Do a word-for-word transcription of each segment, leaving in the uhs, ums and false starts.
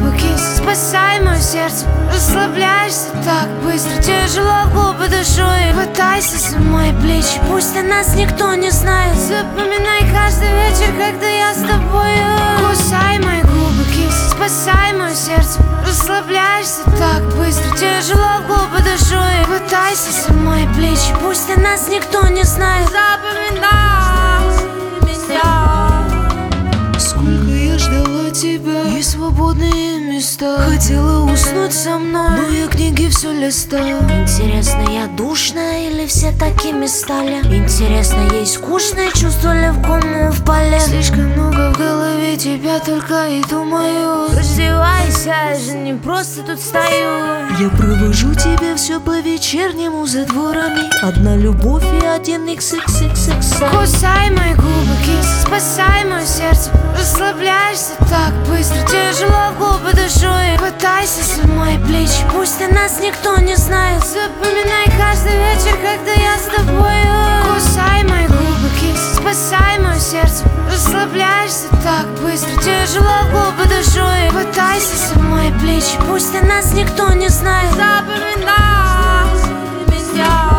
губы, кис, спасай мое сердце. Расслабляешься так быстро, тяжело в губы душой. Хватайся за мои плечи, пусть о нас никто не знает. Запоминай каждый вечер, когда я с тобою. Кусай мои губы, кис, спасай мое сердце. Расслабляешься так быстро, тяжело в губы душой. Хватайся за мои плечи, пусть о нас никто не знает. Запоминай меня. Сколько я ждала тебя, и свободные места. Хотела уснуть со мной, но я книги все листаю. Интересно, я душная или все такими стали? Интересно, ей скучно, чувства ли в кому впали? Слишком много в голове тебя только и думаю. Раздевайся, я же не просто тут стою. Я провожу тебя все по вечернему за дворами. Одна любовь и один икс икс икс икс. Кусай мои губы, кис, спасай мое сердце. Расслабляешься так быстро, тяжело в губы душой. Хватайся за мои плечи, пусть о нас никто не знает. Запоминай каждый вечер, когда я с тобою. Кусай мои губы, кис, спасай мое сердце. Расслабляешься так быстро, тяжело в губы душой. Хватайся за мои плечи, пусть о нас никто не знает. Запоминай меня.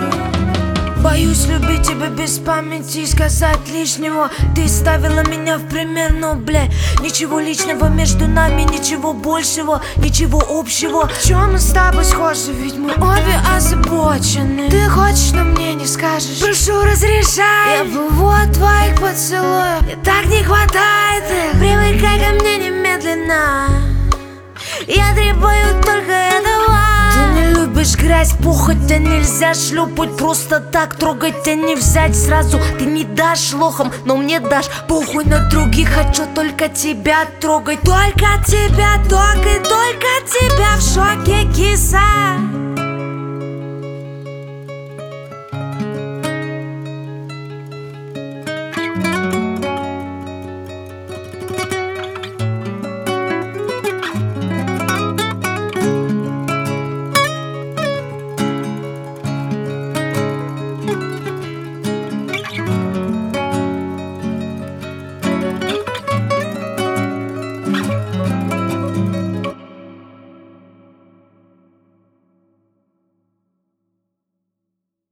Боюсь любить тебя без памяти и сказать лишнего. Ты ставила меня в пример, но, бля, ничего личного между нами, ничего большего, ничего общего. В чем мы с тобой схожи, ведь мы обе озабочены. Ты хочешь, но мне не скажешь. Прошу, разрешай. Я плыву от твоих поцелуев, мне так не хватает их. Привыкай ко мне немедленно, я требую только этого. Ты не любишь грязь, похоть, а нельзя шлепать просто так, трогать, а не взять сразу. Ты не дашь лохом, но мне дашь. Похуй на других, хочу только тебя трогать. Только тебя, только, только тебя в шоке, киса.